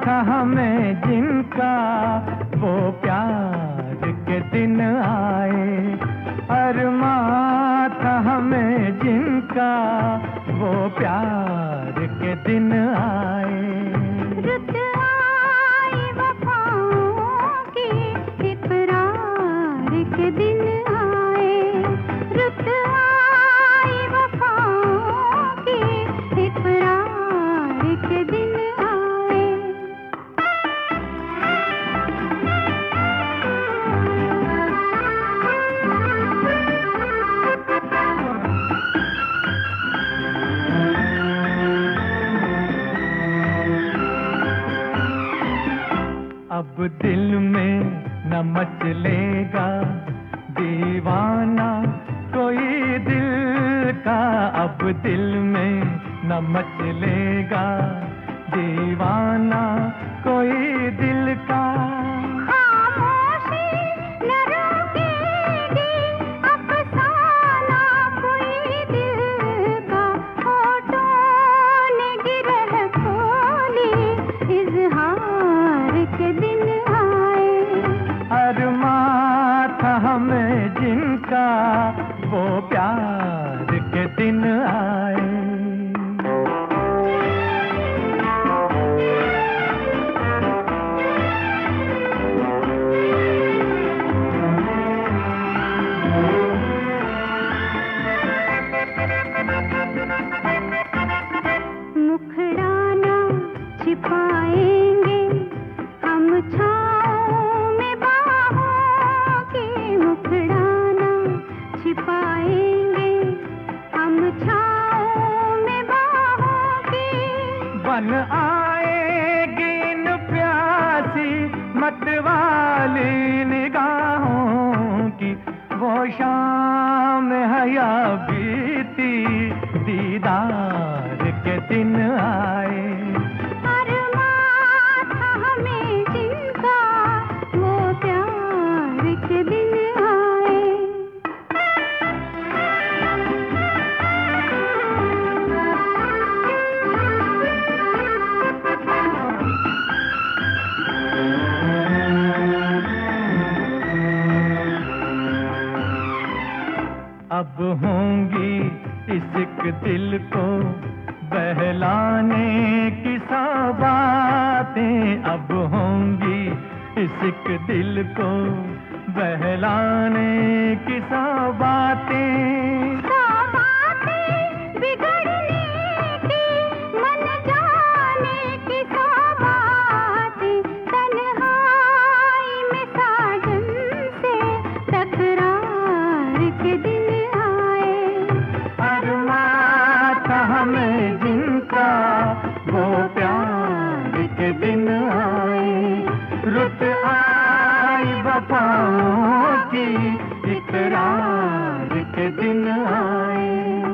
था हमें जिनका वो प्यार के दिन आए। अरमां था हमें जिनका वो प्यार के दिन आए। रुत आई वफाओं की इकरार के दिन आए। रुत आई वफाओं की इकरार के दिन आए। अब दिल में न मचलेगा दीवाना कोई दिल का। अब दिल में न मचलेगा दीवाना कोई दिल का। खामोशी न रोकेगी अफसाना कोई दिल का। होठों ने गिरह खोली इज़हार के दिन आए। अरमां था हमें जिनका वो प्यार के दिन आए। मुखड़ाना छिपाएंगे हम छाँव में बाहों की। मुखड़ाना छिपाएंगे हम छाँव में बाहों की। बन आएगी इन प्यासी मतवाली निगाहों की। वो शाम हया बीती दीदार के दिन आए। अरमां था हमें जिनका वो प्यार के दिन आए। अब होंगी इश्क दिल को बहलाने की सौगातें। अब होंगी इश्क दिल को बहलाने की सौगातें। सौगातें बिगड़ने की मन जाने की सौगातें। तन्हाई में साजन से तकरार के दिन आए। अरमां था हमें जिनका वो प्यार के दिन आए। रुत आई वफाओं की इकरार के दिन आए।